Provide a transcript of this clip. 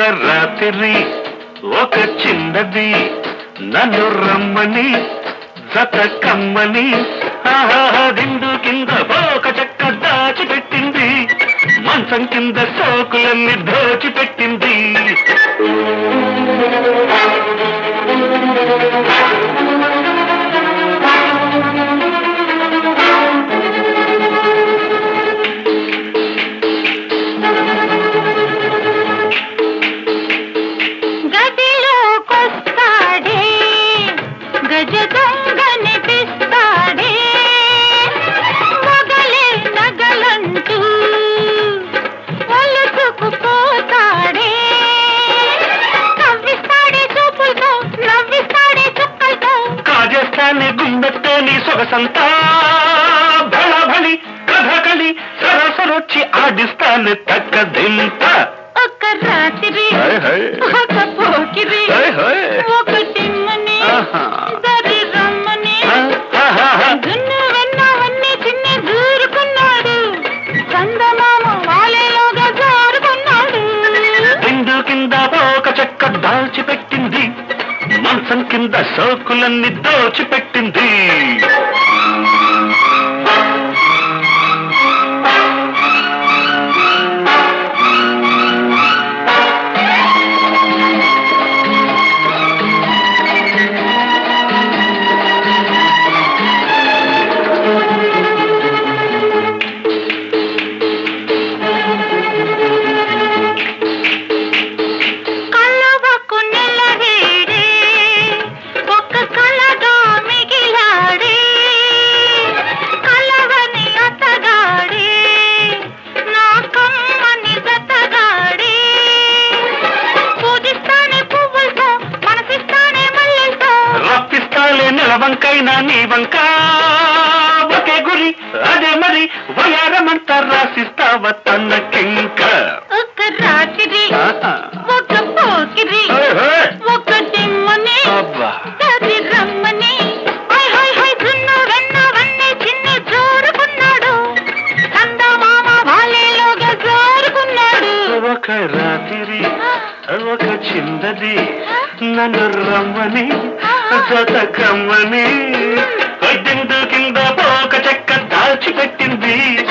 రాత్రి ఒక చిన్నది నన్ను రమ్మని జత కమ్మని దిండు కింద ఒక చెక్క దాచిపెట్టింది, మంచం కింద సోకులన్నీ దోచిపెట్టింది. గుండెత్తోని సొగసంతా బళబళి కథకళి సరసరొచ్చి ఆడిస్తాను తక్కదింత. ఒక రాత్రి ఒక పోకిరి ఒకటిమ్మని దరి రమ్మని దున్ను వెన్నవన్నీ చిన్ని దూరుకున్నాడు, చందమామ వాలేలోగా జారుకున్నాడు. దిండు కింద ఒక చెక్క దాల్చిపెట్టింది, మంచం కింద సోకులన్నీ దోచిపెట్టింది. వంకైనా నీ వంక ఒకే గురి, అదే మరి వయారమంతా రాసిస్తావ తనకింక. ఒక రాత్రి ఒక పోకిరి ఒక దిమ్మని దరి రమ్మని దున్ను వెన్నవన్నీ చిన్ని జోరుకున్నాడు, చందమామ వాలేలోగా జారుకున్నాడు. ఒక రాత్రి ఒక చిన్నది నన్ను రమ్మని జత కమ్మని దిండు కింద ఒక చెక్క దాచిపెట్టింది.